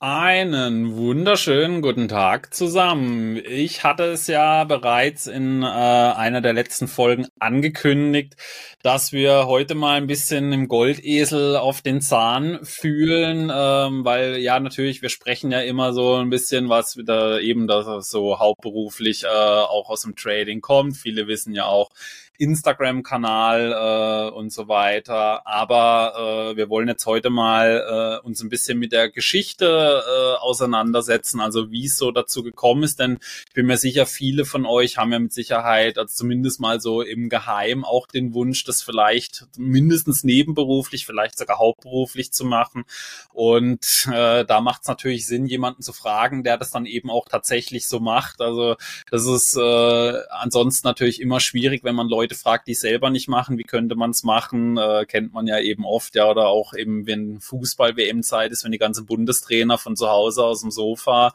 Einen wunderschönen guten Tag zusammen. Ich hatte es ja bereits in einer der letzten Folgen angekündigt, dass wir heute mal ein bisschen im Goldesel auf den Zahn fühlen, weil ja natürlich, wir sprechen ja immer so ein bisschen was wieder eben, dass es so hauptberuflich auch aus dem Trading kommt. Viele wissen ja auch, Instagram-Kanal und so weiter. Aber wir wollen jetzt heute mal uns ein bisschen mit der Geschichte auseinandersetzen, also wie es so dazu gekommen ist. Denn ich bin mir sicher, viele von euch haben ja mit Sicherheit, also zumindest mal so im Geheim, auch den Wunsch, das vielleicht mindestens nebenberuflich, vielleicht sogar hauptberuflich zu machen. Und da macht es natürlich Sinn, jemanden zu fragen, der das dann eben auch tatsächlich so macht. Also das ist ansonsten natürlich immer schwierig, wenn man Leute fragt, die es selber nicht machen, wie könnte man es machen, kennt man ja eben oft, ja, oder auch eben, wenn Fußball-WM-Zeit ist, wenn die ganzen Bundestrainer von zu Hause aus dem Sofa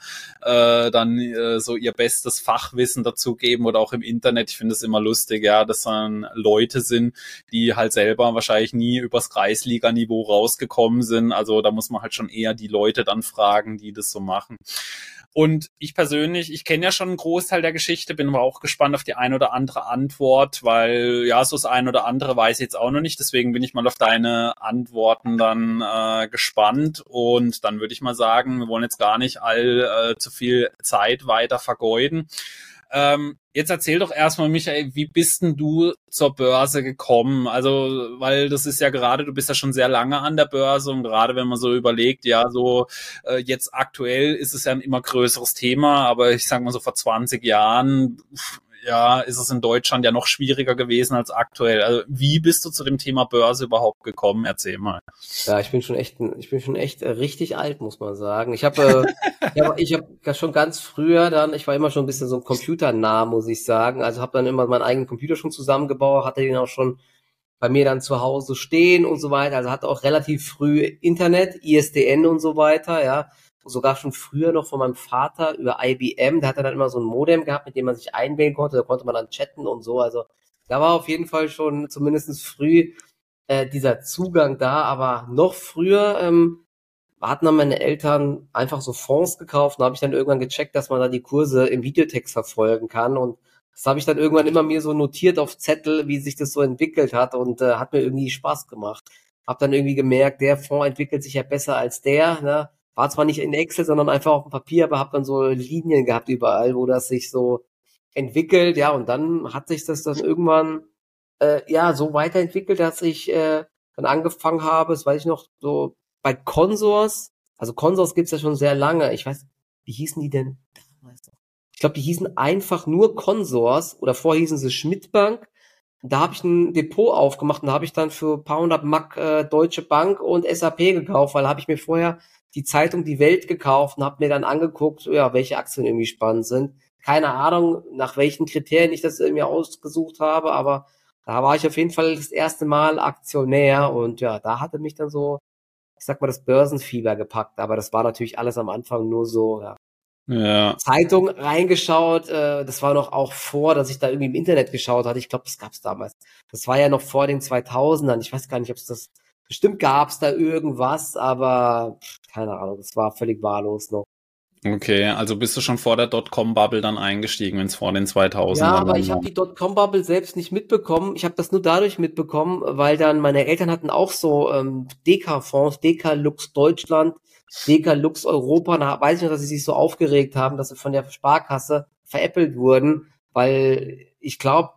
dann so ihr bestes Fachwissen dazugeben oder auch im Internet. Ich finde es immer lustig, ja, dass dann Leute sind, die halt selber wahrscheinlich nie übers Kreisliga-Niveau rausgekommen sind. Also da muss man halt schon eher die Leute dann fragen, die das so machen. Und ich persönlich, ich kenne ja schon einen Großteil der Geschichte, bin aber auch gespannt auf die ein oder andere Antwort, weil ja, so das ein oder andere weiß ich jetzt auch noch nicht. Deswegen bin ich mal auf deine Antworten dann gespannt. Und dann würde ich mal sagen, wir wollen jetzt gar nicht zu viel Zeit weiter vergeuden. Jetzt erzähl doch erstmal, Michael, wie bist denn du zur Börse gekommen? Also, weil das ist ja gerade, du bist ja schon sehr lange an der Börse und gerade wenn man so überlegt, ja, so jetzt aktuell ist es ja ein immer größeres Thema, aber ich sag mal so vor 20 Jahren, ja, ist es in Deutschland ja noch schwieriger gewesen als aktuell. Also, wie bist du zu dem Thema Börse überhaupt gekommen? Erzähl mal. Ja, ich bin schon echt richtig alt, muss man sagen. Ich hab schon ganz früher dann, ich war immer schon ein bisschen so ein computernah, muss ich sagen. Also habe dann immer meinen eigenen Computer schon zusammengebaut, hatte den auch schon bei mir dann zu Hause stehen und so weiter. Also hatte auch relativ früh Internet, ISDN und so weiter, ja. Sogar schon früher noch von meinem Vater über IBM. Der hatte dann immer so ein Modem gehabt, mit dem man sich einwählen konnte. Da konnte man dann chatten und so. Also da war auf jeden Fall schon zumindest früh dieser Zugang da. Aber noch früher hatten dann meine Eltern einfach so Fonds gekauft. Und da habe ich dann irgendwann gecheckt, dass man da die Kurse im Videotext verfolgen kann. Und das habe ich dann irgendwann immer mir so notiert auf Zettel, wie sich das so entwickelt hat und hat mir irgendwie Spaß gemacht. Hab dann irgendwie gemerkt, der Fonds entwickelt sich ja besser als der. Ne? War zwar nicht in Excel, sondern einfach auf dem Papier, aber hab dann so Linien gehabt überall, wo das sich so entwickelt. Ja, und dann hat sich das dann irgendwann ja so weiterentwickelt, dass ich dann angefangen habe, das weiß ich noch, so bei Consors. Also Consors gibt's ja schon sehr lange. Ich weiß, wie hießen die denn damals? Ich glaube, die hießen einfach nur Consors oder vorher hießen sie Schmidt-Bank. Da habe ich ein Depot aufgemacht und da habe ich dann für ein paar hundert Mark Deutsche Bank und SAP gekauft, weil habe ich mir vorher die Zeitung Die Welt gekauft und habe mir dann angeguckt, ja, welche Aktien irgendwie spannend sind. Keine Ahnung, nach welchen Kriterien ich das mir ausgesucht habe, aber da war ich auf jeden Fall das erste Mal Aktionär und ja, da hatte mich dann so, ich sag mal, das Börsenfieber gepackt, aber das war natürlich alles am Anfang nur so, ja, Ja. Zeitung reingeschaut, das war noch auch vor, dass ich da irgendwie im Internet geschaut hatte. Ich glaube, das gab's damals. Das war ja noch vor den 2000ern. Ich weiß gar nicht, ob es das, bestimmt gab's da irgendwas, aber keine Ahnung, das war völlig wahllos noch. Okay, also bist du schon vor der Dotcom-Bubble dann eingestiegen, wenn es vor den Ja, 2000ern aber dann ich habe war? die Dotcom-Bubble selbst nicht mitbekommen. Ich habe das nur dadurch mitbekommen, weil dann meine Eltern hatten auch so Deka-Fonds, Deka Lux Deutschland, Deka Lux Europa. Da weiß ich noch, dass sie sich so aufgeregt haben, dass sie von der Sparkasse veräppelt wurden, weil ich glaube,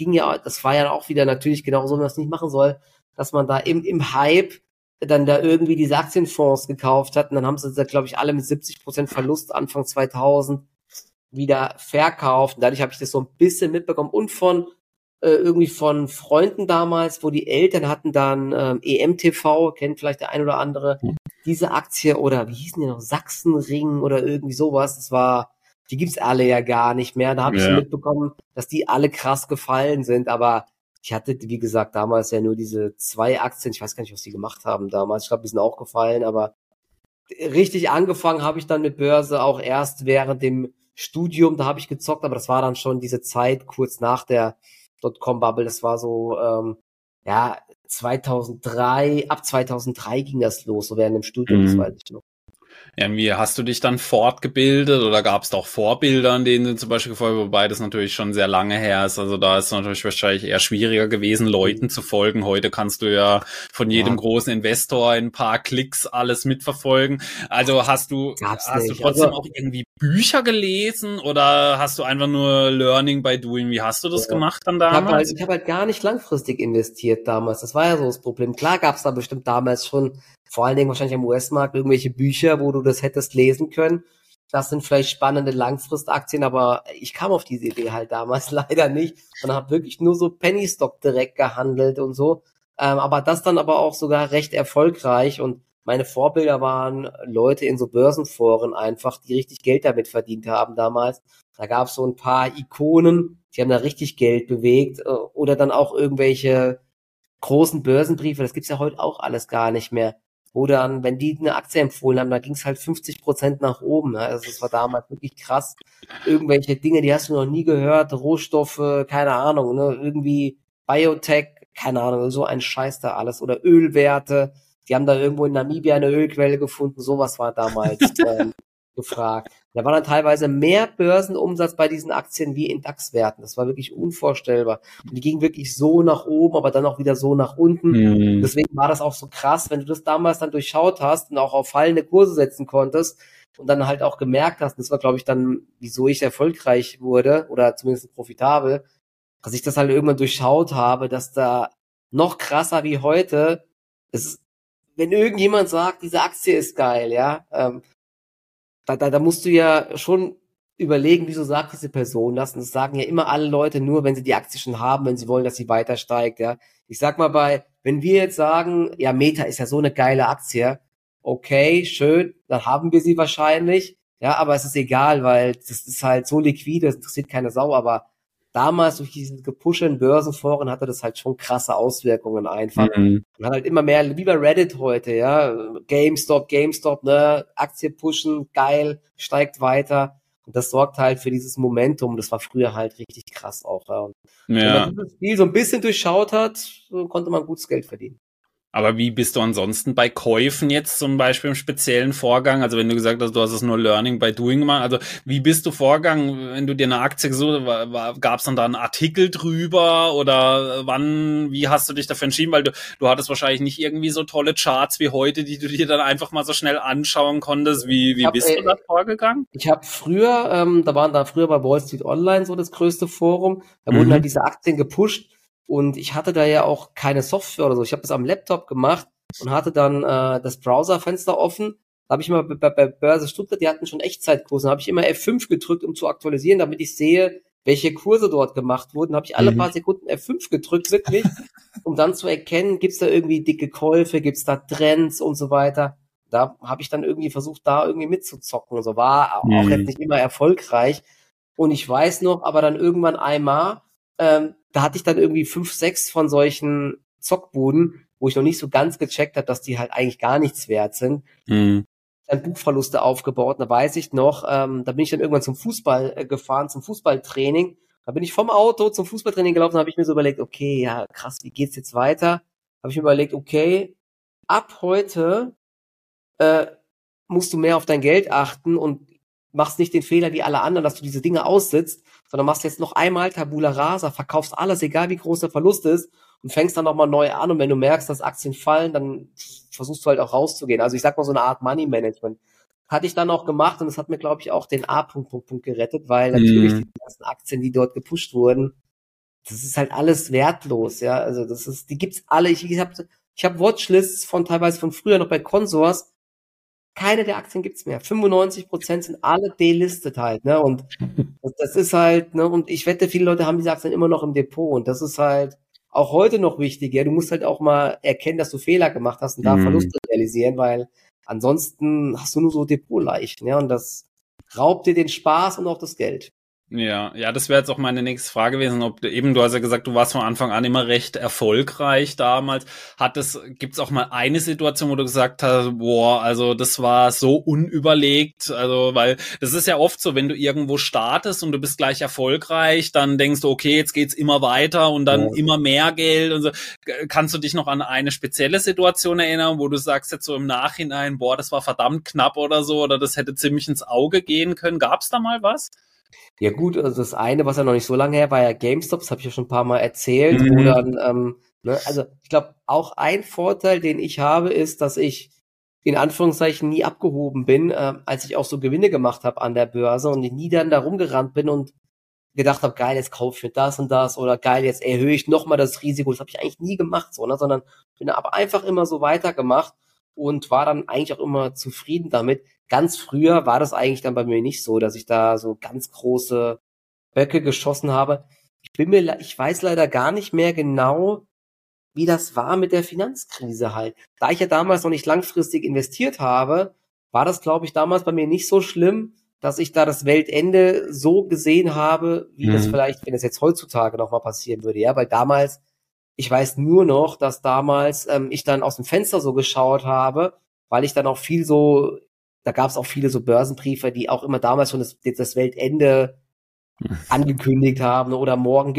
das war ja auch wieder natürlich genau so, wie man das nicht machen soll, dass man da im Hype dann da irgendwie diese Aktienfonds gekauft hat und dann haben sie da, glaube ich, alle mit 70% Verlust Anfang 2000 wieder verkauft. Und dadurch habe ich das so ein bisschen mitbekommen und von irgendwie von Freunden damals, wo die Eltern hatten dann EMTV, kennt vielleicht der ein oder andere, diese Aktie oder wie hießen die noch, Sachsenring oder irgendwie sowas. Die gibt's alle ja gar nicht mehr. Da habe ich so Ja. mitbekommen, dass die alle krass gefallen sind, aber ich hatte, wie gesagt, damals ja nur diese 2 Aktien. Ich weiß gar nicht, was die gemacht haben damals. Ich glaube, die sind auch gefallen, aber richtig angefangen habe ich dann mit Börse auch erst während dem Studium, da habe ich gezockt, aber das war dann schon diese Zeit kurz nach der Dotcom-Bubble, das war so, ja, 2003, ab 2003 ging das los, so während dem Studium, das Mhm. weiß ich noch. Ja, wie hast du dich dann fortgebildet oder gab es da auch Vorbilder, an denen du zum Beispiel gefolgt, wobei das natürlich schon sehr lange her ist. Also da ist es natürlich wahrscheinlich eher schwieriger gewesen, Leuten zu folgen. Heute kannst du ja von jedem Ja, großen Investor in ein paar Klicks alles mitverfolgen. Also hast du gab's nicht. trotzdem Also, auch irgendwie Bücher gelesen oder hast du einfach nur Learning by Doing? Wie hast du das ja. gemacht dann damals? Ich habe halt gar nicht langfristig investiert damals. Das war ja so das Problem. Klar gab's da bestimmt damals schon, vor allen Dingen wahrscheinlich am US-Markt, irgendwelche Bücher, wo du das hättest lesen können. Das sind vielleicht spannende Langfristaktien, aber ich kam auf diese Idee halt damals leider nicht, sondern habe wirklich nur so Penny Stock direkt gehandelt und so. Aber das dann aber auch sogar recht erfolgreich und meine Vorbilder waren Leute in so Börsenforen einfach, die richtig Geld damit verdient haben damals. Da gab es so ein paar Ikonen, die haben da richtig Geld bewegt. Oder dann auch irgendwelche großen Börsenbriefe, das gibt's ja heute auch alles gar nicht mehr. Wo dann, wenn die eine Aktie empfohlen haben, da ging's halt 50% nach oben. Ne? Also das war damals wirklich krass. Irgendwelche Dinge, die hast du noch nie gehört, Rohstoffe, keine Ahnung, ne? Irgendwie Biotech, keine Ahnung, so ein Scheiß da alles. Oder Ölwerte, die haben da irgendwo in Namibia eine Ölquelle gefunden, sowas war damals gefragt. Da war dann teilweise mehr Börsenumsatz bei diesen Aktien wie in DAX-Werten. Das war wirklich unvorstellbar. Und die gingen wirklich so nach oben, aber dann auch wieder so nach unten. Hm. Deswegen war das auch so krass, wenn du das damals dann durchschaut hast und auch auf fallende Kurse setzen konntest und dann halt auch gemerkt hast, das war, glaube ich, dann, wieso ich erfolgreich wurde oder zumindest profitabel, dass ich das halt irgendwann durchschaut habe, dass da noch krasser wie heute, es ist, wenn irgendjemand sagt, diese Aktie ist geil, ja, da musst du ja schon überlegen, wieso sagt diese Person das? Und das sagen ja immer alle Leute nur, wenn sie die Aktie schon haben, wenn sie wollen, dass sie weiter steigt, ja. Ich sag mal wenn wir jetzt sagen, ja, Meta ist ja so eine geile Aktie, okay, schön, dann haben wir sie wahrscheinlich, ja, aber es ist egal, weil das ist halt so liquide, das interessiert keine Sau, aber damals durch diese Gepushe in Börsenforen hatte das halt schon krasse Auswirkungen einfach. Mhm. Man hat halt immer mehr, wie bei Reddit heute, ja, GameStop, ne, Aktie pushen, geil, steigt weiter. Und das sorgt halt für dieses Momentum. Das war früher halt richtig krass auch, ja. Und wenn man Ja. dieses Spiel so ein bisschen durchschaut hat, so konnte man gutes Geld verdienen. Aber wie bist du ansonsten bei Käufen jetzt zum Beispiel im speziellen Vorgang? Also wenn du gesagt hast, du hast es nur Learning by Doing gemacht, also wie bist du vorgegangen, wenn du dir eine Aktie gesucht hast, gab es dann da einen Artikel drüber oder wie hast du dich dafür entschieden? Weil du hattest wahrscheinlich nicht irgendwie so tolle Charts wie heute, die du dir dann einfach mal so schnell anschauen konntest. Wie bist du da vorgegangen? Ich habe früher, da früher bei Wall Street Online so das größte Forum, da wurden halt Mhm. diese Aktien gepusht und ich hatte da ja auch keine Software oder so. Ich habe das am Laptop gemacht und hatte dann das Browserfenster offen. Da habe ich mal bei Börse Stuttgart, die hatten schon Echtzeitkurse, da habe ich immer F5 gedrückt, um zu aktualisieren, damit ich sehe, welche Kurse dort gemacht wurden. Habe ich alle paar Sekunden F5 gedrückt, wirklich, um dann zu erkennen, gibt's da irgendwie dicke Käufe, gibt's da Trends und so weiter. Da habe ich dann irgendwie versucht, da irgendwie mitzuzocken. So war auch jetzt Mhm. nicht immer erfolgreich. Und ich weiß noch, aber dann irgendwann einmal, da hatte ich dann irgendwie 5, 6 von solchen Zockbuden, wo ich noch nicht so ganz gecheckt habe, dass die halt eigentlich gar nichts wert sind. Mhm. Dann Buchverluste aufgebaut. Da weiß ich noch, da bin ich dann irgendwann zum Fußball gefahren, zum Fußballtraining. Da bin ich vom Auto zum Fußballtraining gelaufen, habe ich mir so überlegt, okay, ja krass, wie geht's jetzt weiter? Habe ich mir überlegt, okay, ab heute äh, musst du mehr auf dein Geld achten und machst nicht den Fehler wie alle anderen, dass du diese Dinge aussitzt, sondern machst jetzt noch einmal Tabula Rasa, verkaufst alles, egal wie groß der Verlust ist und fängst dann nochmal neu an und wenn du merkst, dass Aktien fallen, dann versuchst du halt auch rauszugehen. Also ich sag mal so eine Art Money Management. Hatte ich dann auch gemacht und das hat mir, glaube ich, auch den A-Punkt gerettet, weil natürlich Mhm. die ganzen Aktien, die dort gepusht wurden, das ist halt alles wertlos, ja. Also die gibt's alle. Ich hab Watchlists von teilweise von früher noch bei Consors, keine der Aktien gibt's mehr. 95% sind alle delistet halt, ne? Und das ist halt, ne? Und ich wette, viele Leute haben diese Aktien immer noch im Depot. Und das ist halt auch heute noch wichtig, ja. Du musst halt auch mal erkennen, dass du Fehler gemacht hast und da Mhm. Verluste realisieren, weil ansonsten hast du nur so Depotleichen, ja. Und das raubt dir den Spaß und auch das Geld. Ja, das wäre jetzt auch meine nächste Frage gewesen, ob du hast ja gesagt, du warst von Anfang an immer recht erfolgreich damals. Gibt's auch mal eine Situation, wo du gesagt hast, boah, also das war so unüberlegt, also weil das ist ja oft so, wenn du irgendwo startest und du bist gleich erfolgreich, dann denkst du, okay, jetzt geht's immer weiter und dann immer mehr Geld und so. Kannst du dich noch an eine spezielle Situation erinnern, wo du sagst jetzt so im Nachhinein, boah, das war verdammt knapp oder so, oder das hätte ziemlich ins Auge gehen können? Gab's da mal was? Ja gut, also das eine, was ja noch nicht so lange her war, ja GameStop, das habe ich ja schon ein paar Mal erzählt, wo dann, ne, also ich glaube, auch ein Vorteil, den ich habe, ist, dass ich in Anführungszeichen nie abgehoben bin, als ich auch so Gewinne gemacht habe an der Börse und ich nie dann da rumgerannt bin und gedacht habe, geil, jetzt kaufe ich mir das und das oder geil, jetzt erhöhe ich nochmal das Risiko. Das habe ich eigentlich nie gemacht, so, ne, sondern bin aber einfach immer so weitergemacht und war dann eigentlich auch immer zufrieden damit. Ganz früher war das eigentlich dann bei mir nicht so, dass ich da so ganz große Böcke geschossen habe. Ich weiß leider gar nicht mehr genau, wie das war mit der Finanzkrise halt. Da ich ja damals noch nicht langfristig investiert habe, war das, glaube ich, damals bei mir nicht so schlimm, dass ich da das Weltende so gesehen habe, wie das vielleicht, wenn es jetzt heutzutage nochmal passieren würde, ja, weil damals, ich weiß nur noch, dass damals ich dann aus dem Fenster so geschaut habe, weil ich dann auch viel so, da gab es auch viele so Börsenbriefe, die auch immer damals schon das Weltende angekündigt haben, oder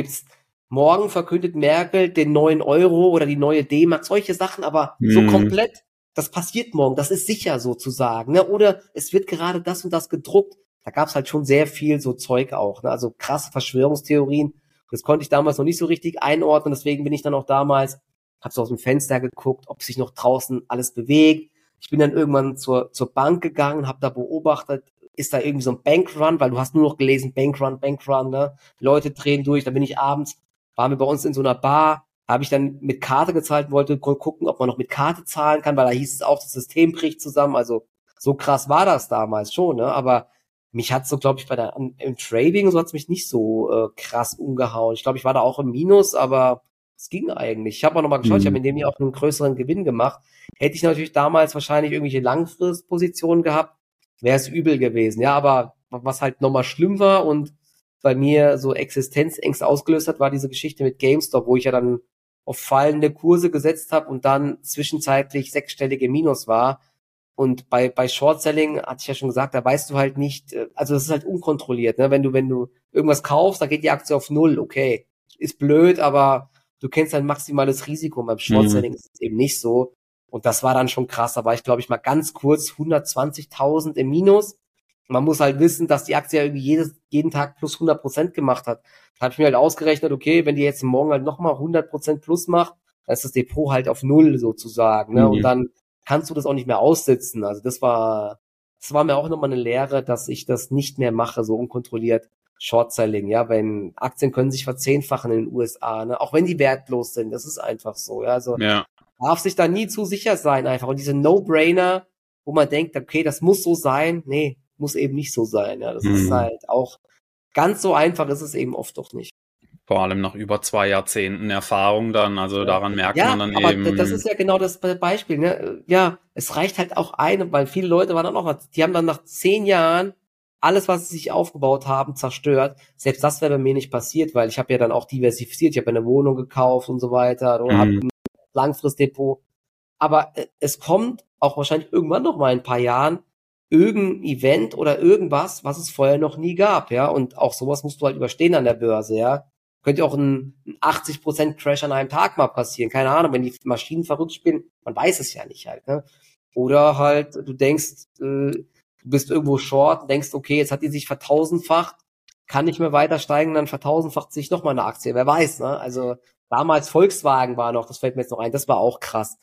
morgen verkündet Merkel den neuen Euro oder die neue D-Mark, solche Sachen, aber so komplett, das passiert morgen, das ist sicher sozusagen, ne? Oder es wird gerade das und das gedruckt. Da gab's halt schon sehr viel so Zeug auch, ne? Also krasse Verschwörungstheorien. Das konnte ich damals noch nicht so richtig einordnen, deswegen bin ich dann auch damals, hab so aus dem Fenster geguckt, ob sich noch draußen alles bewegt. Ich bin dann irgendwann zur Bank gegangen, hab da beobachtet, ist da irgendwie so ein Bankrun, weil du hast nur noch gelesen, Bankrun, ne? Leute drehen durch, dann bin ich abends, waren wir bei uns in so einer Bar, habe ich dann mit Karte gezahlt, wollte gucken, ob man noch mit Karte zahlen kann, weil da hieß es auch, das System bricht zusammen, also so krass war das damals schon, ne? Aber mich hat's so, glaube ich, im Trading, so hat's mich nicht so krass umgehauen. Ich glaube, ich war da auch im Minus, aber es ging eigentlich. Ich habe auch nochmal geschaut, ich habe in dem Jahr auch einen größeren Gewinn gemacht. Hätte ich natürlich damals wahrscheinlich irgendwelche Langfristpositionen gehabt, wäre es übel gewesen. Ja, aber was halt nochmal schlimm war und bei mir so Existenzängste ausgelöst hat, war diese Geschichte mit GameStop, wo ich ja dann auf fallende Kurse gesetzt habe und dann zwischenzeitlich sechsstellige Minus war. Und bei Short-Selling, hatte ich ja schon gesagt, da weißt du halt nicht, also das ist halt unkontrolliert, ne? Wenn du irgendwas kaufst, da geht die Aktie auf Null, okay. Ist blöd, aber du kennst dein maximales Risiko. Beim Short-Selling ist es eben nicht so. Und das war dann schon krass. Da war ich, glaube ich, mal ganz kurz 120.000 im Minus. Man muss halt wissen, dass die Aktie ja irgendwie jeden Tag plus 100% gemacht hat. Da habe ich mir halt ausgerechnet, okay, wenn die jetzt morgen halt nochmal 100% plus macht, dann ist das Depot halt auf Null sozusagen, ne? Und dann kannst du das auch nicht mehr aussitzen. Also das war mir auch nochmal eine Lehre, dass ich das nicht mehr mache, so unkontrolliert Short-Selling, ja, wenn Aktien können sich verzehnfachen in den USA, ne? Auch wenn die wertlos sind, das ist einfach so, ja, also darf sich da nie zu sicher sein einfach. Und diese No-Brainer, wo man denkt, okay, das muss so sein, nee, muss eben nicht so sein, ja, das ist halt auch ganz so einfach ist es eben oft doch nicht. Vor allem nach über 2 Jahrzehnten Erfahrung dann, also daran merkt man dann aber eben. Das ist ja genau das Beispiel, ne? Ja, es reicht halt auch weil viele Leute waren dann auch, die haben dann nach 10 Jahren alles, was sie sich aufgebaut haben, zerstört. Selbst das wäre bei mir nicht passiert, weil ich habe ja dann auch diversifiziert, ich habe eine Wohnung gekauft und so weiter, oder habe ein Langfristdepot. Aber es kommt auch wahrscheinlich irgendwann noch mal in ein paar Jahren irgendein Event oder irgendwas, was es vorher noch nie gab, ja. Und auch sowas musst du halt überstehen an der Börse, ja. Könnte auch ein 80% Crash an einem Tag mal passieren. Keine Ahnung, wenn die Maschinen verrückt spielen, man weiß es ja nicht halt, ne? Oder halt, du denkst, du bist irgendwo short, denkst, okay, jetzt hat die sich vertausendfacht, kann nicht mehr weiter steigen, dann vertausendfacht sich nochmal eine Aktie, wer weiß, ne? Also damals Volkswagen war noch, das fällt mir jetzt noch ein, das war auch krass.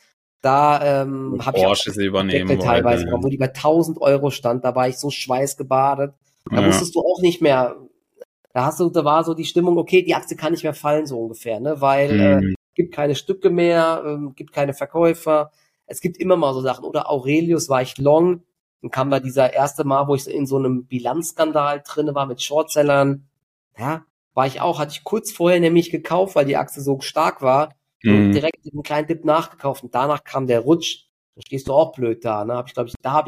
Da habe ich auch übernehmen teilweise, wo die bei 1.000 Euro stand, da war ich so schweißgebadet. Da wusstest du auch nicht mehr, da war so die Stimmung, okay, die Aktie kann nicht mehr fallen, so ungefähr, ne, weil gibt keine Stücke mehr, gibt keine Verkäufer, es gibt immer mal so Sachen, oder Aurelius war ich long, dann kam da dieser erste Mal, wo ich in so einem Bilanzskandal drinne war mit Shortsellern, ja, hatte ich kurz vorher nämlich gekauft, weil die Aktie so stark war, und direkt einen kleinen Dip nachgekauft und danach kam der Rutsch, da stehst du auch blöd da, ne, da habe ich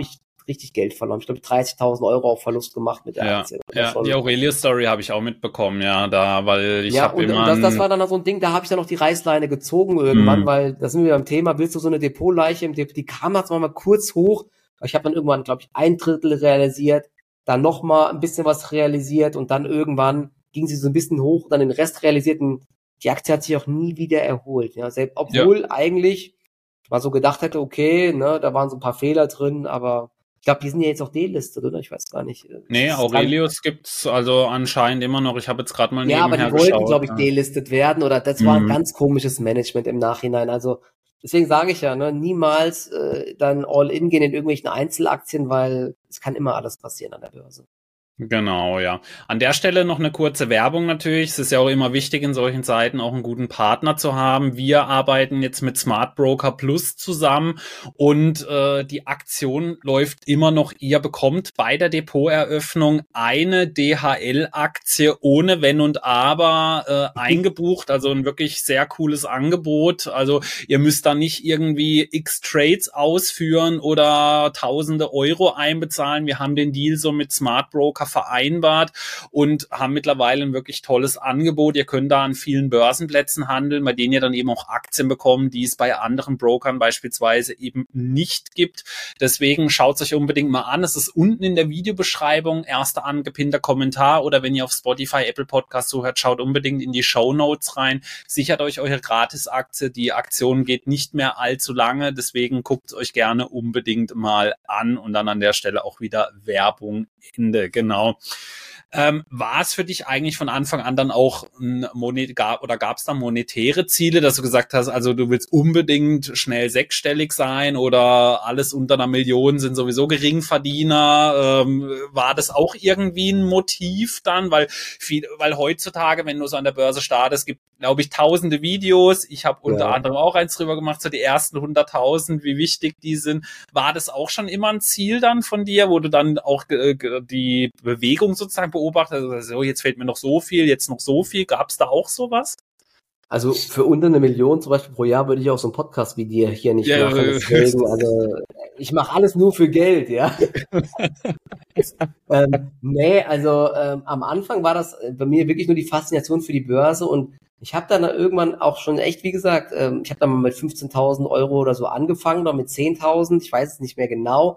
richtig Geld verloren. Ich glaube, 30.000 Euro auf Verlust gemacht mit der Aktie. Ja, die Aurelius-Story habe ich auch mitbekommen, weil ich habe immer... Und das war dann so ein Ding, da habe ich dann noch die Reißleine gezogen irgendwann, weil da sind wir beim Thema, willst du so eine Depotleiche im Depot, die kam jetzt mal kurz hoch, ich habe dann irgendwann, glaube ich, 1/3 realisiert, dann nochmal ein bisschen was realisiert und dann irgendwann ging sie so ein bisschen hoch, dann den Rest realisiert und die Aktie hat sich auch nie wieder erholt. Ja, selbst, obwohl eigentlich man so gedacht hätte, okay, ne, da waren so ein paar Fehler drin, aber ich glaube, die sind ja jetzt auch delistet, oder? Ich weiß gar nicht. Nee, Aurelius gibt's also anscheinend immer noch. Ich habe jetzt gerade mal nebenher geschaut. Ja, aber die wollten, glaube ich, delistet werden oder das war ein ganz komisches Management im Nachhinein. Also deswegen sage ich ja, ne, niemals dann all in gehen in irgendwelchen Einzelaktien, weil es kann immer alles passieren an der Börse. Genau, ja. An der Stelle noch eine kurze Werbung natürlich. Es ist ja auch immer wichtig, in solchen Zeiten auch einen guten Partner zu haben. Wir arbeiten jetzt mit Smart Broker Plus zusammen und die Aktion läuft immer noch. Ihr bekommt bei der Depoteröffnung eine DHL-Aktie ohne Wenn und Aber eingebucht. Also ein wirklich sehr cooles Angebot. Also ihr müsst da nicht irgendwie x Trades ausführen oder tausende Euro einbezahlen. Wir haben den Deal so mit Smart Broker vereinbart und haben mittlerweile ein wirklich tolles Angebot. Ihr könnt da an vielen Börsenplätzen handeln, bei denen ihr dann eben auch Aktien bekommt, die es bei anderen Brokern beispielsweise eben nicht gibt. Deswegen schaut es euch unbedingt mal an. Es ist unten in der Videobeschreibung, erster angepinnter Kommentar oder wenn ihr auf Spotify, Apple Podcast zuhört, schaut unbedingt in die Shownotes rein. Sichert euch eure Gratisaktie. Die Aktion geht nicht mehr allzu lange, deswegen guckt es euch gerne unbedingt mal an und dann an der Stelle auch wieder Werbung Ende. Genau. War es für dich eigentlich von Anfang an dann auch gab es da monetäre Ziele, dass du gesagt hast, also du willst unbedingt schnell sechsstellig sein oder alles unter 1 Million sind sowieso Geringverdiener? War das auch irgendwie ein Motiv dann? Weil heutzutage, wenn du so an der Börse startest, gibt, glaube ich, tausende Videos. Ich habe unter anderem auch eins drüber gemacht, so die ersten 100.000, wie wichtig die sind. War das auch schon immer ein Ziel dann von dir, wo du dann auch die Bewegung sozusagen beobachtet? Also jetzt fehlt mir noch so viel, jetzt noch so viel. Gab es da auch sowas? Also für unter 1 Million zum Beispiel pro Jahr würde ich auch so ein Podcast wie dir hier nicht machen. Deswegen, also ich mache alles nur für Geld, ja. Am Anfang war das bei mir wirklich nur die Faszination für die Börse und ich habe dann irgendwann auch schon echt, wie gesagt, ich habe dann mal mit 15.000 Euro oder so angefangen, oder mit 10.000, ich weiß es nicht mehr genau.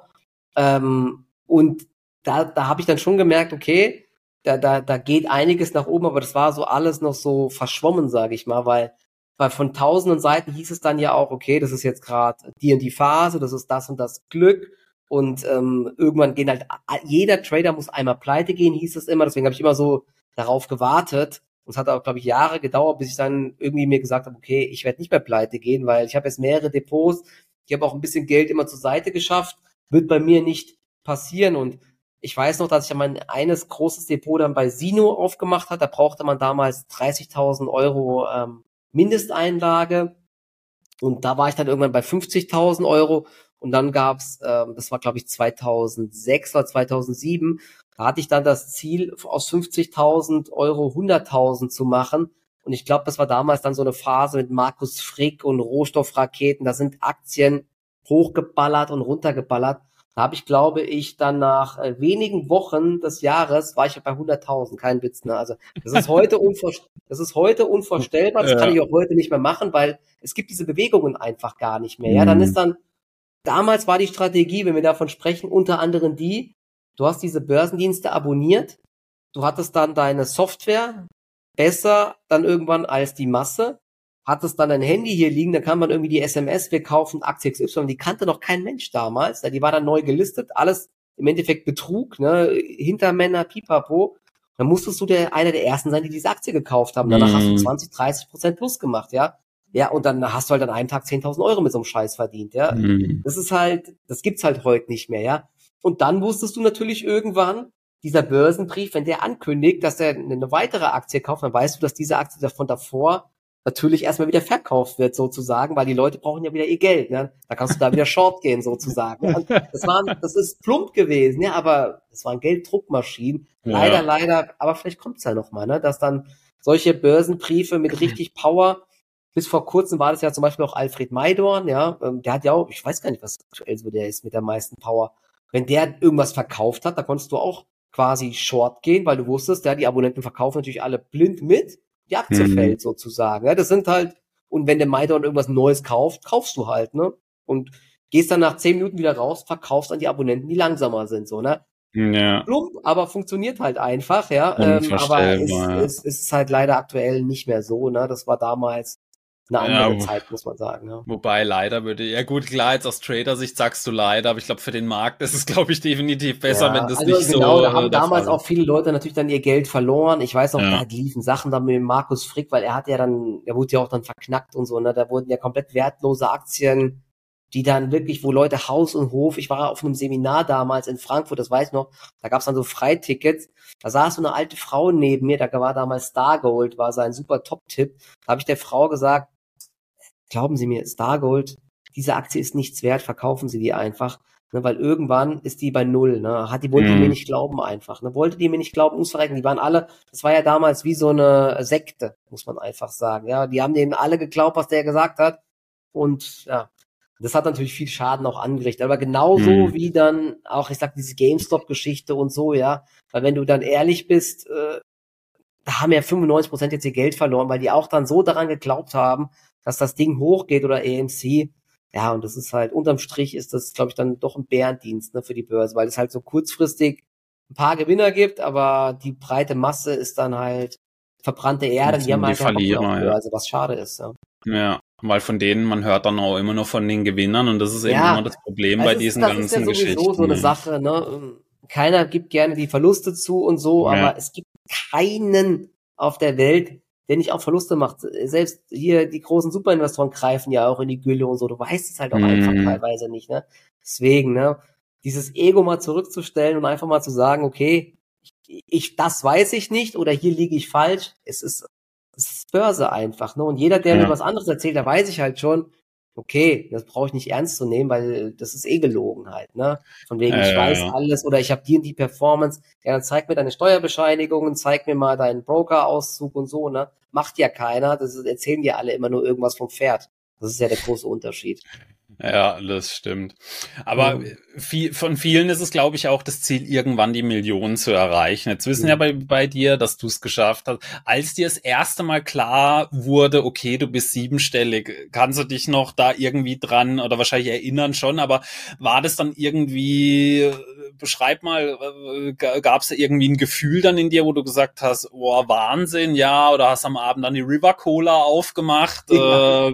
Und da habe ich dann schon gemerkt, okay, da geht einiges nach oben, aber das war so alles noch so verschwommen, sage ich mal, weil von tausenden Seiten hieß es dann ja auch, okay, das ist jetzt gerade die und die Phase, das ist das und das Glück und irgendwann gehen halt, jeder Trader muss einmal pleite gehen, hieß es immer, deswegen habe ich immer so darauf gewartet und es hat auch, glaube ich, Jahre gedauert, bis ich dann irgendwie mir gesagt habe, okay, ich werde nicht mehr pleite gehen, weil ich habe jetzt mehrere Depots, ich habe auch ein bisschen Geld immer zur Seite geschafft, wird bei mir nicht passieren und ich weiß noch, dass ich mein eines großes Depot dann bei Sino aufgemacht hat. Da brauchte man damals 30.000 Euro Mindesteinlage. Und da war ich dann irgendwann bei 50.000 Euro. Und dann gab's, das war glaube ich 2006 oder 2007, da hatte ich dann das Ziel, aus 50.000 Euro 100.000 zu machen. Und ich glaube, das war damals dann so eine Phase mit Markus Frick und Rohstoffraketen. Da sind Aktien hochgeballert und runtergeballert. Da habe ich, glaube ich, dann nach wenigen Wochen des Jahres war ich bei 100.000, kein Witz, ne? Also das ist heute unvorstellbar, das kann ich auch heute nicht mehr machen, weil es gibt diese Bewegungen einfach gar nicht mehr. Ja, dann ist damals war die Strategie, wenn wir davon sprechen, unter anderem du hast diese Börsendienste abonniert, du hattest dann deine Software besser dann irgendwann als die Masse, hattest dann ein Handy hier liegen, da kann man irgendwie die SMS, wir kaufen Aktie XY, die kannte noch kein Mensch damals, die war dann neu gelistet, alles im Endeffekt Betrug, ne, Hintermänner, Pipapo, dann musstest du einer der Ersten sein, die diese Aktie gekauft haben, danach hast du 20-30% plus gemacht, ja, und dann hast du halt an einem Tag 10.000 Euro mit so einem Scheiß verdient, ja, das gibt's halt heute nicht mehr, ja, und dann wusstest du natürlich irgendwann, dieser Börsenbrief, wenn der ankündigt, dass er eine weitere Aktie kauft, dann weißt du, dass diese Aktie davon davor natürlich erstmal wieder verkauft wird sozusagen, weil die Leute brauchen ja wieder ihr Geld, ne? Da kannst du da wieder short gehen sozusagen. Und das ist plump gewesen, ja, aber das waren Gelddruckmaschinen. Leider, aber vielleicht kommt's ja noch mal, ne, dass dann solche Börsenbriefe mit richtig Power, bis vor kurzem war das ja zum Beispiel auch Alfred Maidorn, ja, der hat ja auch, ich weiß gar nicht, was aktuell so der ist mit der meisten Power. wenn der irgendwas verkauft hat, da konntest du auch quasi short gehen, weil du wusstest, ja, die Abonnenten verkaufen natürlich alle blind mit, die Aktie fällt sozusagen. Ja, das sind halt, und wenn der Maidon irgendwas Neues kauft, kaufst du halt, ne? Und gehst dann nach 10 Minuten wieder raus, verkaufst an die Abonnenten, die langsamer sind, so, ne? Ja, Plump, aber funktioniert halt einfach, ja. Aber es ist halt leider aktuell nicht mehr so, ne? Das war damals eine andere Zeit, muss man sagen, ja. Wobei leider ja gut, klar, jetzt aus Trader-Sicht sagst du leider, aber ich glaube, für den Markt ist es, glaube ich, definitiv besser, wenn das nicht genau, so da haben damals Fall auch viele Leute natürlich dann ihr Geld verloren. Ich weiß noch, Ja. da liefen Sachen da mit dem Markus Frick, weil er wurde ja auch dann verknackt und so, ne? Da wurden ja komplett wertlose Aktien, die dann wirklich, wo Leute Haus und Hof, ich war auf einem Seminar damals in Frankfurt, das weiß ich noch, da gab's dann so Freitickets, da saß so eine alte Frau neben mir, da war damals Stargold, war sein super Top-Tipp, da habe ich der Frau gesagt, glauben Sie mir, Stargold, diese Aktie ist nichts wert, verkaufen Sie die einfach, ne, weil irgendwann ist die bei Null, ne, wollte die mir nicht glauben einfach, ne, wollte die mir nicht glauben, die waren alle, das war ja damals wie so eine Sekte, muss man einfach sagen, ja, die haben denen alle geglaubt, was der gesagt hat, und ja, das hat natürlich viel Schaden auch angerichtet, aber genauso wie dann auch, ich sag, diese GameStop-Geschichte und so, ja, weil wenn du dann ehrlich bist, da haben ja 95% jetzt ihr Geld verloren, weil die auch dann so daran geglaubt haben, dass das Ding hochgeht oder AMC. Ja, und das ist halt, unterm Strich ist das, glaube ich, dann doch ein Bärendienst, ne, für die Börse, weil es halt so kurzfristig ein paar Gewinner gibt, aber die breite Masse ist dann halt verbrannte Erde, die haben halt keinen Bock mehr auf die Börse, was schade ist, ja. Ja, weil von denen, man hört dann auch immer nur von den Gewinnern und das ist eben immer das Problem bei diesen ganzen Geschichten. Das ist ja sowieso so eine Sache, ne? Keiner gibt gerne die Verluste zu und so, aber es gibt keinen auf der Welt, der nicht auch Verluste macht. Selbst hier die großen Superinvestoren greifen ja auch in die Gülle und so. Du weißt es halt auch einfach teilweise nicht, ne? Deswegen, ne? Dieses Ego mal zurückzustellen und einfach mal zu sagen, okay, das weiß ich nicht oder hier liege ich falsch. Es ist Börse einfach, ne? Und jeder, der mir was anderes erzählt, da weiß ich halt schon, okay, das brauche ich nicht ernst zu nehmen, weil das ist gelogen halt, ne? Von wegen, ich weiß alles oder ich habe die und die Performance. Ja, dann zeig mir deine Steuerbescheinigungen, zeig mir mal deinen Broker-Auszug und so, ne? Macht ja keiner, erzählen dir alle immer nur irgendwas vom Pferd. Das ist ja der große Unterschied. Ja, das stimmt. Aber von vielen ist es, glaube ich, auch das Ziel, irgendwann die Million zu erreichen. Jetzt wissen ja bei dir, dass du es geschafft hast. Als dir das erste Mal klar wurde, okay, du bist siebenstellig, kannst du dich noch da irgendwie dran oder wahrscheinlich erinnern schon, aber war das dann irgendwie, beschreib mal, gab es da irgendwie ein Gefühl dann in dir, wo du gesagt hast, oh, Wahnsinn, ja, oder hast am Abend dann die River Cola aufgemacht? Ja.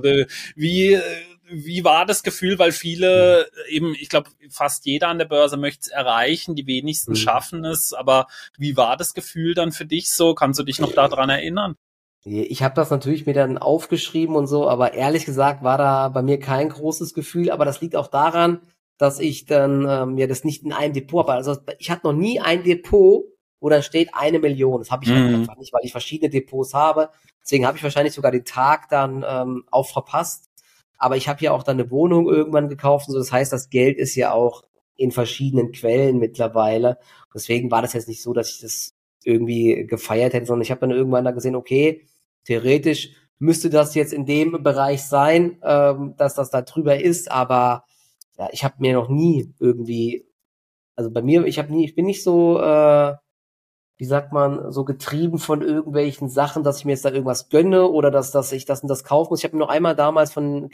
Wie war das Gefühl? Weil viele eben, ich glaube, fast jeder an der Börse möchte es erreichen, die wenigsten schaffen es. Aber wie war das Gefühl dann für dich so? Kannst du dich noch daran erinnern? Ich habe das natürlich mir dann aufgeschrieben und so, aber ehrlich gesagt war da bei mir kein großes Gefühl. Aber das liegt auch daran, dass ich dann das nicht in einem Depot habe. Also ich hatte noch nie ein Depot, wo dann steht 1 Million. Das habe ich halt einfach nicht, weil ich verschiedene Depots habe. Deswegen habe ich wahrscheinlich sogar den Tag dann auch verpasst. Aber ich habe ja auch dann eine Wohnung irgendwann gekauft und so. Das heißt, das Geld ist ja auch in verschiedenen Quellen mittlerweile. Deswegen war das jetzt nicht so, dass ich das irgendwie gefeiert hätte, sondern ich habe dann irgendwann da gesehen, okay, theoretisch müsste das jetzt in dem Bereich sein, dass das da drüber ist. Aber ja, ich habe mir noch nie irgendwie, also bei mir, ich bin nicht so, wie sagt man, so getrieben von irgendwelchen Sachen, dass ich mir jetzt da irgendwas gönne oder dass ich das und das kaufen muss. Ich habe mir noch einmal damals einen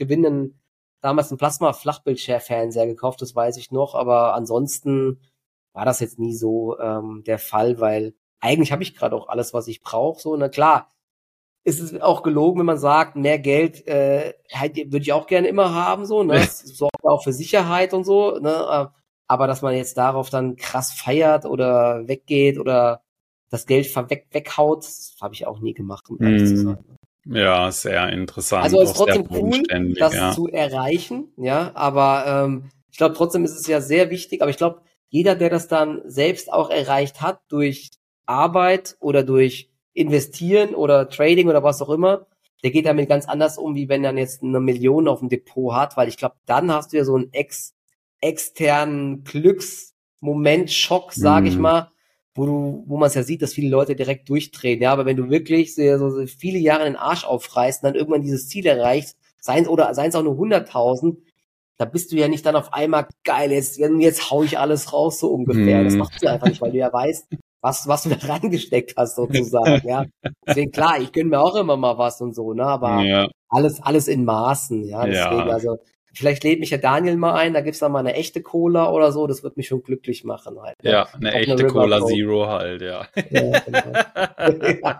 Plasma-Flachbildshare-Fernseher gekauft, das weiß ich noch, aber ansonsten war das jetzt nie so der Fall, weil eigentlich habe ich gerade auch alles, was ich brauche. So, na klar, ist es auch gelogen, wenn man sagt, mehr Geld halt, würde ich auch gerne immer haben, so, ne? Das sorgt auch für Sicherheit und so, ne? Aber dass man jetzt darauf dann krass feiert oder weggeht oder das Geld weghaut, das habe ich auch nie gemacht, um ehrlich zu sein. Ja, sehr interessant. Also es ist trotzdem cool, das zu erreichen, ja, aber ich glaube, trotzdem ist es ja sehr wichtig, aber ich glaube, jeder, der das dann selbst auch erreicht hat, durch Arbeit oder durch Investieren oder Trading oder was auch immer, der geht damit ganz anders um, wie wenn er jetzt 1 Million auf dem Depot hat, weil ich glaube, dann hast du ja so einen externen Glücksmoment, Schock, sage ich mal, wo man es ja sieht, dass viele Leute direkt durchdrehen. Ja, aber wenn du wirklich so viele Jahre den Arsch aufreißt und dann irgendwann dieses Ziel erreichst, seien es auch nur 100.000, da bist du ja nicht dann auf einmal geil, jetzt hau ich alles raus, so ungefähr. Das machst du einfach nicht, weil du ja weißt, was du da reingesteckt hast, sozusagen, ja. Deswegen, klar, ich gönne mir auch immer mal was und so, ne, aber Ja, alles in Maßen, ja, deswegen, ja, also, vielleicht lädt mich ja Daniel mal ein, da gibt's dann mal eine echte Cola oder so, das wird mich schon glücklich machen halt, ne. ja, eine Auch eine echte River Cola Coke. Zero halt, ja. Ja, genau. Ja,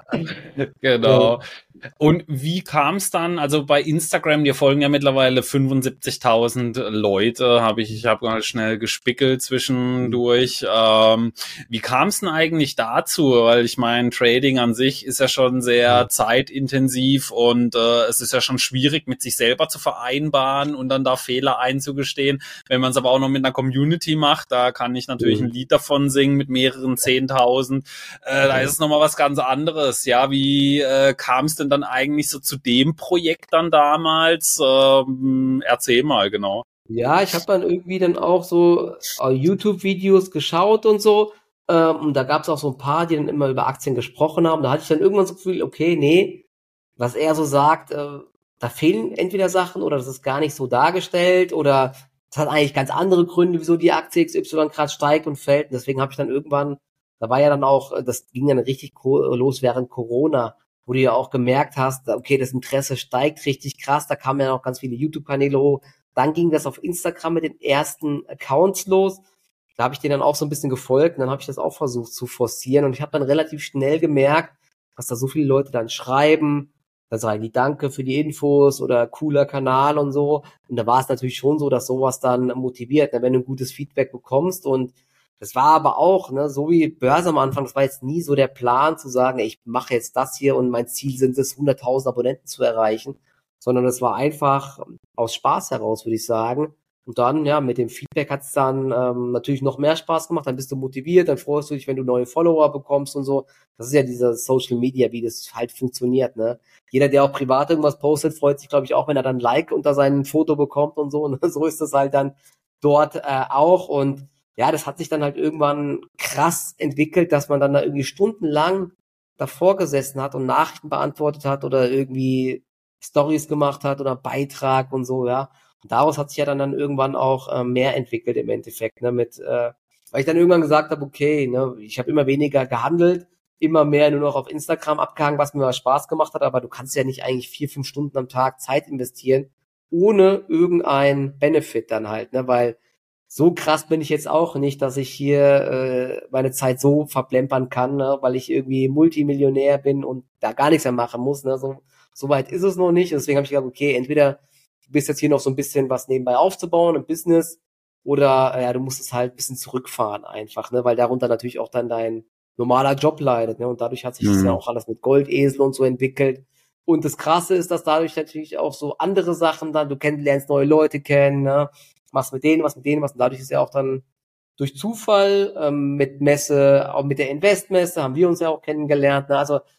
Genau. Und wie kam es dann? Also bei Instagram, dir folgen ja mittlerweile 75.000 Leute, ich habe mal schnell gespickelt zwischendurch. Wie kam es denn eigentlich dazu? Weil ich meine, Trading an sich ist ja schon sehr zeitintensiv und es ist ja schon schwierig, mit sich selber zu vereinbaren und dann da Fehler einzugestehen. Wenn man es aber auch noch mit einer Community macht, da kann ich natürlich ein Lied davon singen mit mehreren 10.000. Da ist es nochmal was ganz anderes. Ja, wie kam es denn dann eigentlich so zu dem Projekt dann damals? Erzähl mal, genau. Ja, ich habe dann irgendwie dann auch so YouTube-Videos geschaut und so. Und da gab's auch so ein paar, die dann immer über Aktien gesprochen haben. Da hatte ich dann irgendwann so das Gefühl, okay, nee, was er so sagt, da fehlen entweder Sachen oder das ist gar nicht so dargestellt oder das hat eigentlich ganz andere Gründe, wieso die Aktie XY gerade steigt und fällt. Und deswegen habe ich dann irgendwann, da war ja dann auch, das ging dann richtig los während Corona, wo du ja auch gemerkt hast, okay, das Interesse steigt richtig krass, da kamen ja noch ganz viele YouTube-Kanäle hoch. Dann ging das auf Instagram mit den ersten Accounts los. Da habe ich denen dann auch so ein bisschen gefolgt und dann habe ich das auch versucht zu forcieren und ich habe dann relativ schnell gemerkt, dass da so viele Leute dann schreiben, dann sagen die Danke für die Infos oder cooler Kanal und so. Und da war es natürlich schon so, dass sowas dann motiviert, ne, wenn du ein gutes Feedback bekommst. Und das war aber auch, ne, so wie Börse am Anfang, das war jetzt nie so der Plan zu sagen, ey, ich mache jetzt das hier und mein Ziel sind es, 100.000 Abonnenten zu erreichen, sondern es war einfach aus Spaß heraus, würde ich sagen. Und dann, ja, mit dem Feedback hat's dann natürlich noch mehr Spaß gemacht, dann bist du motiviert, dann freust du dich, wenn du neue Follower bekommst und so. Das ist ja dieser Social Media, wie das halt funktioniert, ne? Jeder, der auch privat irgendwas postet, freut sich, glaube ich, auch, wenn er dann ein Like unter seinem Foto bekommt und so. Ne? So ist das halt dann dort auch. Und ja, das hat sich dann halt irgendwann krass entwickelt, dass man dann da irgendwie stundenlang davor gesessen hat und Nachrichten beantwortet hat oder irgendwie Stories gemacht hat oder Beitrag und so, ja. Und daraus hat sich ja dann irgendwann auch mehr entwickelt im Endeffekt, ne, weil ich dann irgendwann gesagt habe, okay, ne, ich habe immer weniger gehandelt, immer mehr nur noch auf Instagram abgehangen, was mir mal Spaß gemacht hat, aber du kannst ja nicht eigentlich 4, 5 Stunden am Tag Zeit investieren, ohne irgendein Benefit dann halt, ne, weil so krass bin ich jetzt auch nicht, dass ich hier meine Zeit so verplempern kann, ne, weil ich irgendwie Multimillionär bin und da gar nichts mehr machen muss, ne, so weit ist es noch nicht. Deswegen habe ich gedacht, okay, entweder du bist jetzt hier noch so ein bisschen was nebenbei aufzubauen im Business oder ja, du musst es halt ein bisschen zurückfahren einfach, ne, weil darunter natürlich auch dann dein normaler Job leidet, ne, und dadurch hat sich das ja auch alles mit Goldesel und so entwickelt. Und das Krasse ist, dass dadurch natürlich auch so andere Sachen dann, du lernst neue Leute kennen, ne, machst mit denen was und dadurch ist ja auch dann durch Zufall mit Messe, auch mit der Investmesse haben wir uns ja auch kennengelernt, ne, also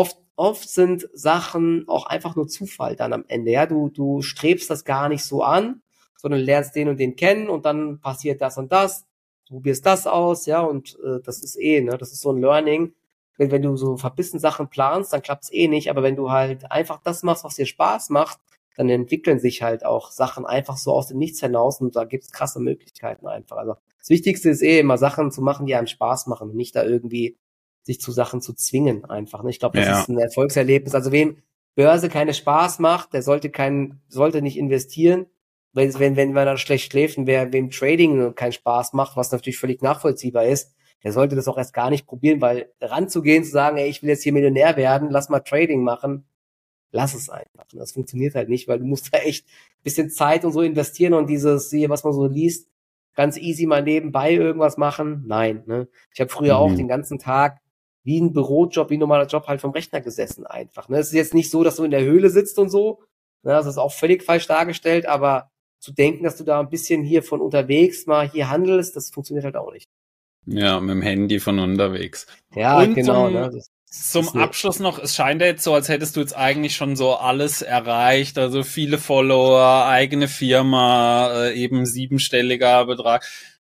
oft sind Sachen auch einfach nur Zufall dann am Ende, ja, du strebst das gar nicht so an, sondern lernst den und den kennen und dann passiert das und das, du probierst das aus, ja, und das ist ne, das ist so ein Learning. Wenn du so verbissen Sachen planst, dann klappt's nicht, aber wenn du halt einfach das machst, was dir Spaß macht, dann entwickeln sich halt auch Sachen einfach so aus dem Nichts hinaus und da gibt's krasse Möglichkeiten einfach. Also das Wichtigste ist immer Sachen zu machen, die einem Spaß machen und nicht da irgendwie sich zu Sachen zu zwingen einfach. Ne? Ich glaube, das ist ein Erfolgserlebnis. Also wem Börse keine Spaß macht, der sollte nicht investieren. Wenn man dann schlecht schläft und wem Trading keinen Spaß macht, was natürlich völlig nachvollziehbar ist, der sollte das auch erst gar nicht probieren, weil ranzugehen, zu sagen, ey, ich will jetzt hier Millionär werden, lass mal Trading machen, lass es einfach. Das funktioniert halt nicht, weil du musst da echt ein bisschen Zeit und so investieren und dieses, was man so liest, ganz easy mal nebenbei irgendwas machen. Nein, ne? Ich habe früher auch den ganzen Tag wie ein Bürojob, wie ein normaler Job halt vom Rechner gesessen einfach. Ne? Es ist jetzt nicht so, dass du in der Höhle sitzt und so. Ne? Das ist auch völlig falsch dargestellt, aber zu denken, dass du da ein bisschen hier von unterwegs mal hier handelst, das funktioniert halt auch nicht. Ja, mit dem Handy von unterwegs. Ja, Und genau. Ne? zum Abschluss noch, es scheint ja jetzt so, als hättest du jetzt eigentlich schon so alles erreicht, also viele Follower, eigene Firma, eben 7-stelliger Betrag.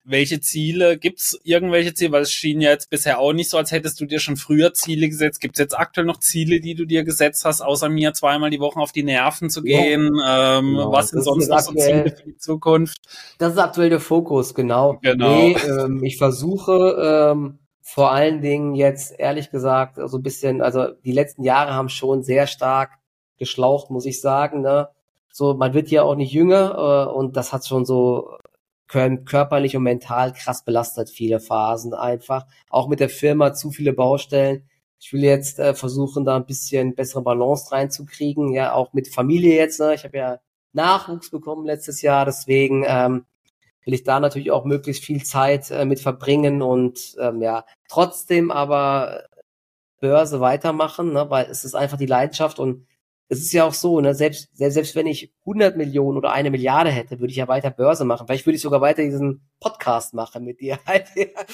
welche Ziele, gibt's irgendwelche Ziele, weil es schien ja jetzt bisher auch nicht so, als hättest du dir schon früher Ziele gesetzt. Gibt's jetzt aktuell noch Ziele, die du dir gesetzt hast, außer mir zweimal die Woche auf die Nerven zu gehen? Genau, was sind sonst noch so Ziele für die Zukunft? Das ist aktuell der Fokus, genau. Genau. Nee, ich versuche vor allen Dingen jetzt, ehrlich gesagt, so ein bisschen, also die letzten Jahre haben schon sehr stark geschlaucht, muss ich sagen, ne? So, man wird ja auch nicht jünger, und das hat schon so körperlich und mental krass belastet, viele Phasen einfach. Auch mit der Firma zu viele Baustellen. Ich will jetzt versuchen, da ein bisschen bessere Balance reinzukriegen, ja, auch mit Familie jetzt, ne? Ich habe ja Nachwuchs bekommen letztes Jahr, deswegen will ich da natürlich auch möglichst viel Zeit mit verbringen und ja, trotzdem aber Börse weitermachen, ne, weil es ist einfach die Leidenschaft und es ist ja auch so, ne, selbst wenn ich 100 Millionen oder 1 Milliarde hätte, würde ich ja weiter Börse machen. Vielleicht würde ich sogar weiter diesen Podcast machen mit dir halt,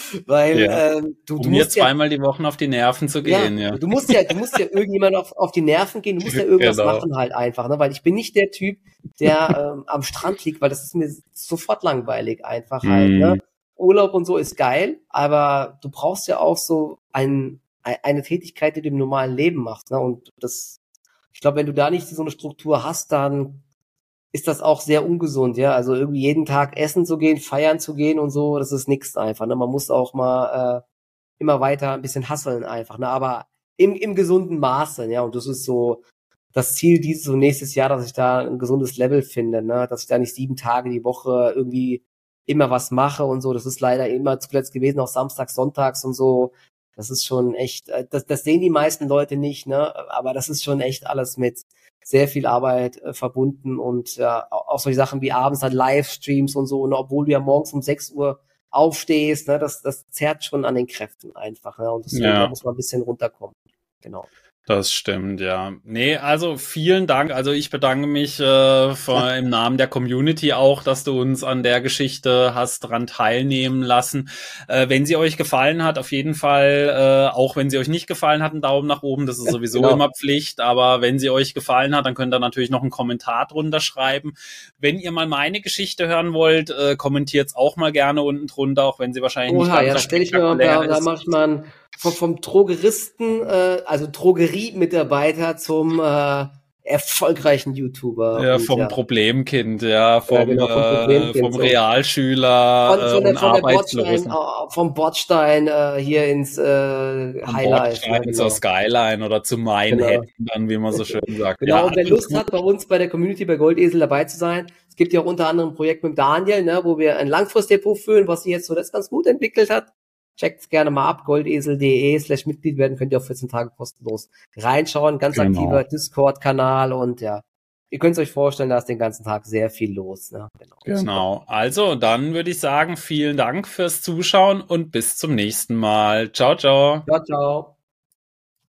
weil du mir musst ja zweimal die Woche auf die Nerven zu gehen, ja. du musst ja irgendjemand auf die Nerven gehen, du musst ja irgendwas machen halt einfach, ne, weil ich bin nicht der Typ, der am Strand liegt, weil das ist mir sofort langweilig einfach halt, ne. Urlaub und so ist geil, aber du brauchst ja auch so eine Tätigkeit, die du im normalen Leben machst, ne, und ich glaube, wenn du da nicht so eine Struktur hast, dann ist das auch sehr ungesund, ja. Also irgendwie jeden Tag essen zu gehen, feiern zu gehen und so, das ist nix einfach, ne. Man muss auch mal immer weiter ein bisschen hustlen einfach, ne. Aber im gesunden Maße, ja. Und das ist so das Ziel dieses und nächstes Jahr, dass ich da ein gesundes Level finde, ne. Dass ich da nicht 7 Tage die Woche irgendwie immer was mache und so. Das ist leider immer zuletzt gewesen, auch samstags, sonntags und so. Das ist schon echt, das sehen die meisten Leute nicht, ne? Aber das ist schon echt alles mit sehr viel Arbeit verbunden und auch solche Sachen wie abends dann Livestreams und so. Und obwohl du ja morgens um 6 Uhr aufstehst, ne, das zerrt schon an den Kräften einfach, ne? Und deswegen da muss man ein bisschen runterkommen. Genau. Das stimmt, ja. Nee, also vielen Dank. Also ich bedanke mich im Namen der Community auch, dass du uns an der Geschichte hast dran teilnehmen lassen. Wenn sie euch gefallen hat, auf jeden Fall, auch wenn sie euch nicht gefallen hat, einen Daumen nach oben. Das ist sowieso immer Pflicht. Aber wenn sie euch gefallen hat, dann könnt ihr natürlich noch einen Kommentar drunter schreiben. Wenn ihr mal meine Geschichte hören wollt, kommentiert es auch mal gerne unten drunter, auch wenn sie wahrscheinlich nicht ganz ja, das stelle ich mir mal, da mache ich mal vom Drogeristen, also Drogeriemitarbeiter zum erfolgreichen YouTuber. Ja, vom Problemkind, ja, vom Realschüler und Arbeitslosen. Vom Bordstein hier ins Highlight. Bordstein zur Skyline oder zu Manhattan, dann, wie man so schön sagt. Genau, und wer Lust hat, bei uns bei der Community bei Goldesel dabei zu sein, es gibt ja auch unter anderem ein Projekt mit Daniel, ne, wo wir ein Langfristdepot führen, was sich jetzt so das ganz gut entwickelt hat. Checkt's gerne mal ab, goldesel.de/Mitglied werden, könnt ihr auf 14 Tage kostenlos reinschauen. Ganz aktiver Discord-Kanal und ja, ihr könnt euch vorstellen, da ist den ganzen Tag sehr viel los. Ne? Genau. Also, dann würde ich sagen, vielen Dank fürs Zuschauen und bis zum nächsten Mal. Ciao, ciao. Ciao, ciao.